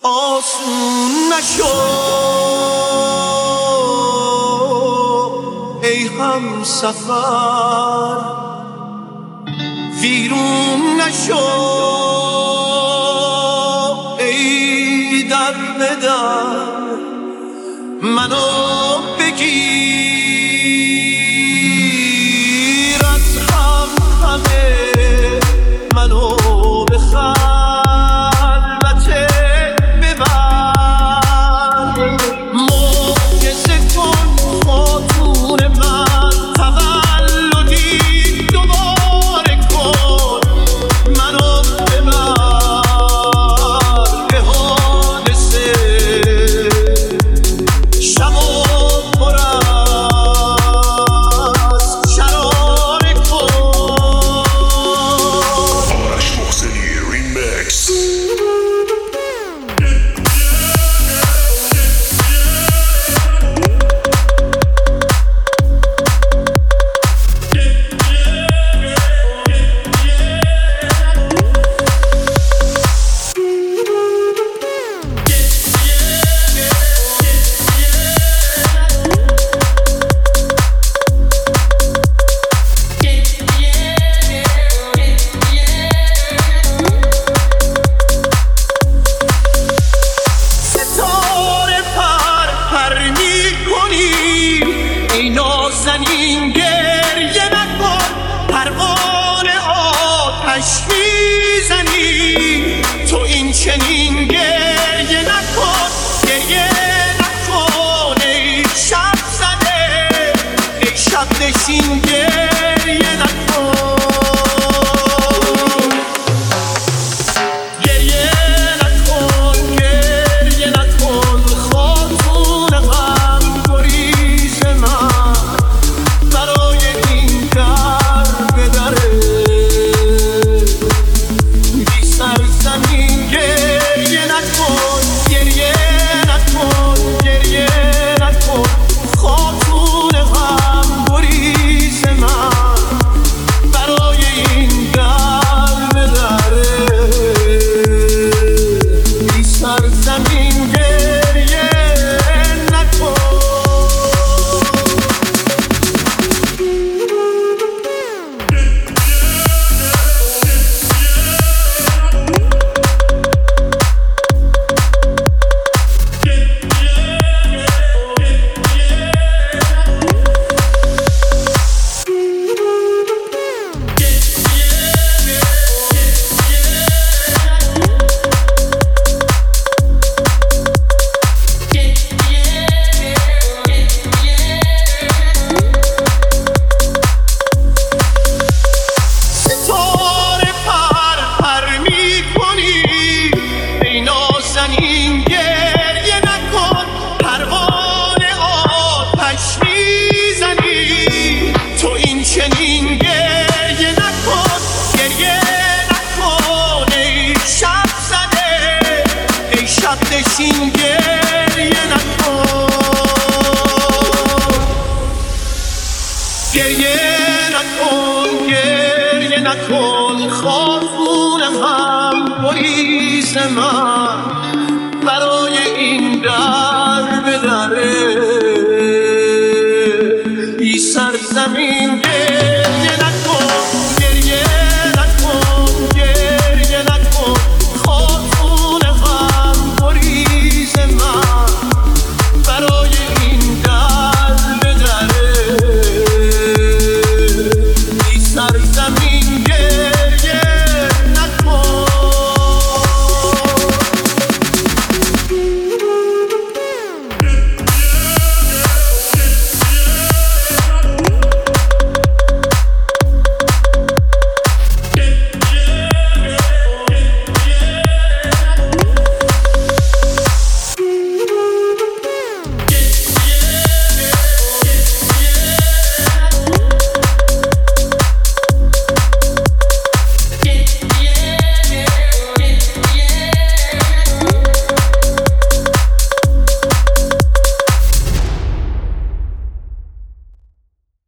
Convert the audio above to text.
آسون نشو ای هم سفر، ویرون نشو ای در به در، منو بگیر از هم همه، منو به خلوته ببر، معجزه کن خاتون من، تولدی دوباره کن، منو ببر به حادثه، شب و پر از شراره کن. آرش محسنی ریمیکس. ای نازنین گریه نکن، پروانه آتش میزنی، تو این چنین گریه نکن، گریه نکن ای شب زده، ای شب نشین گریه نکن، گریه نکن، گریه نکن، خاتون غم گریز من، برای این در به دره بی سرزمین گریه نکن، گریه نکن، گریه نکن، خاتون غم گریز من، برای این در به دره بی سرزمین گریه نکن. ستاره پر پر میکنی، ای نازنین گریه نکن، پروانه آتش میزنی، تو این چنین گریه نکن، گریه نکن ای شب زده، ای شب نشین گریه نکن، گریه نکن، گریه نکن، خاتون غم گریز من،